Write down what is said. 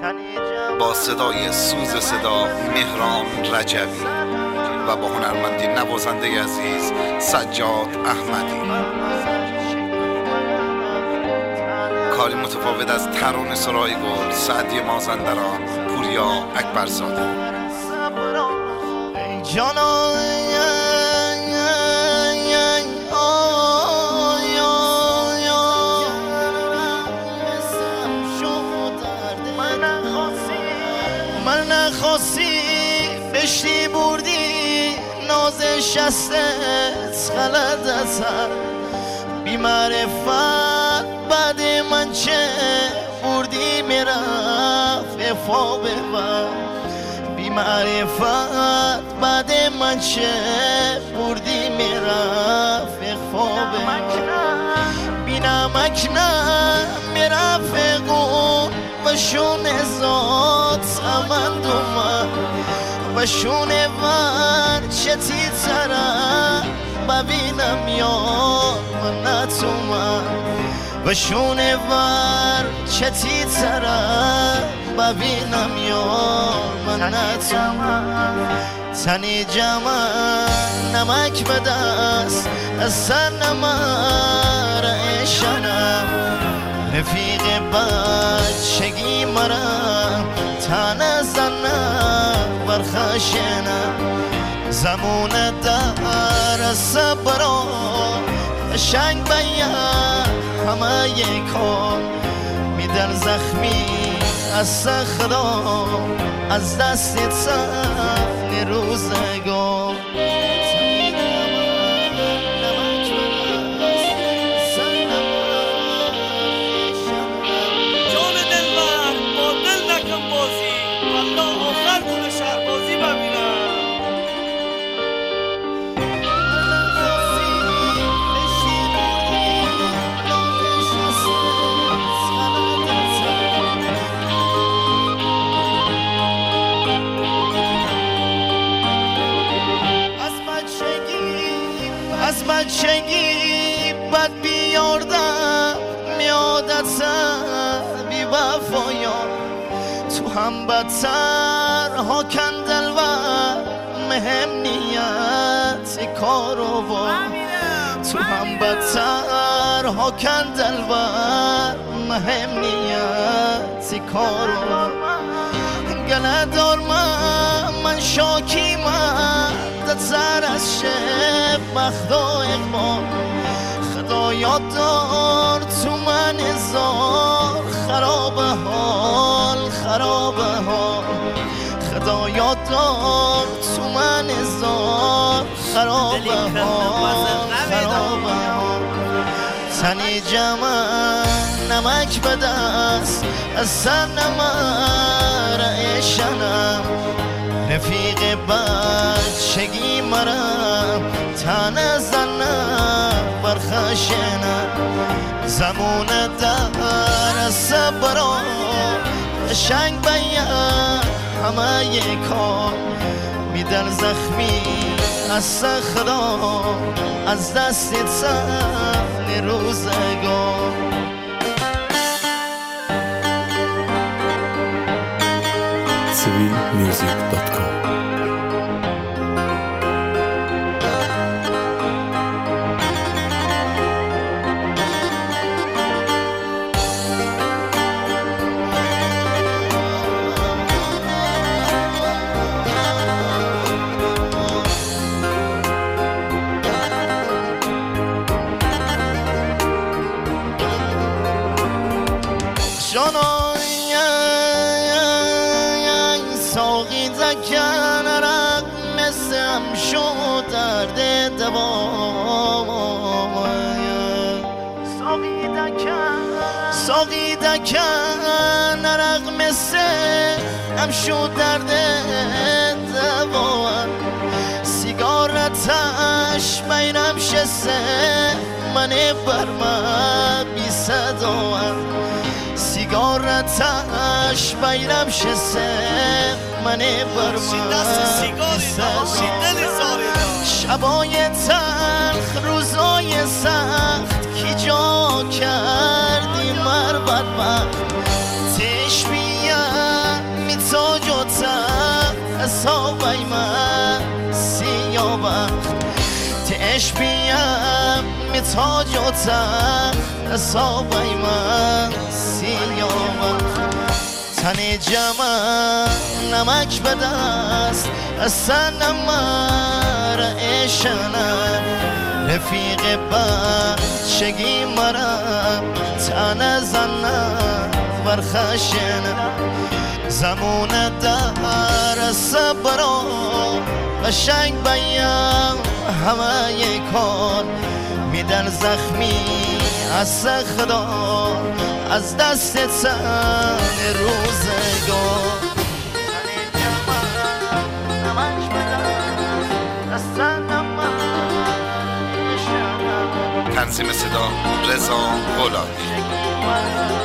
با صدای سوز صدا مهران رجبی و با هنرمندی نوازنده عزیز سجاد احمدی. کاری متفاوت از ترانه سرای گل، سعدی مازندران، پوریا اکبرزاده. جانا من نخواستی بشی بردی ناز شستت غلط اثر بی معرفت بعد من چه بردی میرفت افا ببر بی معرفت بعد من چه بردی میرفت افا ببر بی نمک نه میرفقون و شونه زاد سمند اومد و شونه ور چتی تره ببینم یاد منت اومد و شونه ور چتی تره ببینم یاد منت اومد تنی جمع نمک به دست از سر نمر ایشنم رفیق بچگی مرم تنه زنم برخشنم زمون در صبرا شنگ بیم همه یکان میدن زخمی از صخرا از دست سن روزگار از بچگی بد بیاردم میادت بی وفایان تو هم بدتر ها کندلور مهم نیت کارو با تو هم بدتر ها کندلور مهم نیت کارو گلدار من شاکی من سر از شب بخت و اقبال خدا یاد دار تو من هزار خراب حال خدا یاد دار تو من هزار خراب حال تنی جمع نمک به دست از سر نمر ایشنم رفیق بچگی مرم تنه زنم برخشنم زمون در صبرا شنگ بیم همه یکان میدن زخمی از صخرا از دست سن روزگار civilmusic.com ساقی دکن رق مثم شو درد دوام ساقی دکن رق مثم شو درد دوام سیگارتش بینم شسته من برمه بی صدام سیگارتش بیرم شسته من برمه شبای تلخ روزای سخت کی جا کردی مر بدبخت تش بیاد پیش بیم می تاج و تخت حسابای من سیامم تن جمع نمک به دست اصلا مرا اشنم رفیق بچگی مرا تن زنم برخشنم زمون در صبرا قشنگ بیم همه کار میدن زخمی از خدا از دست تن روزگار تنظیم صدا رضا غلامی.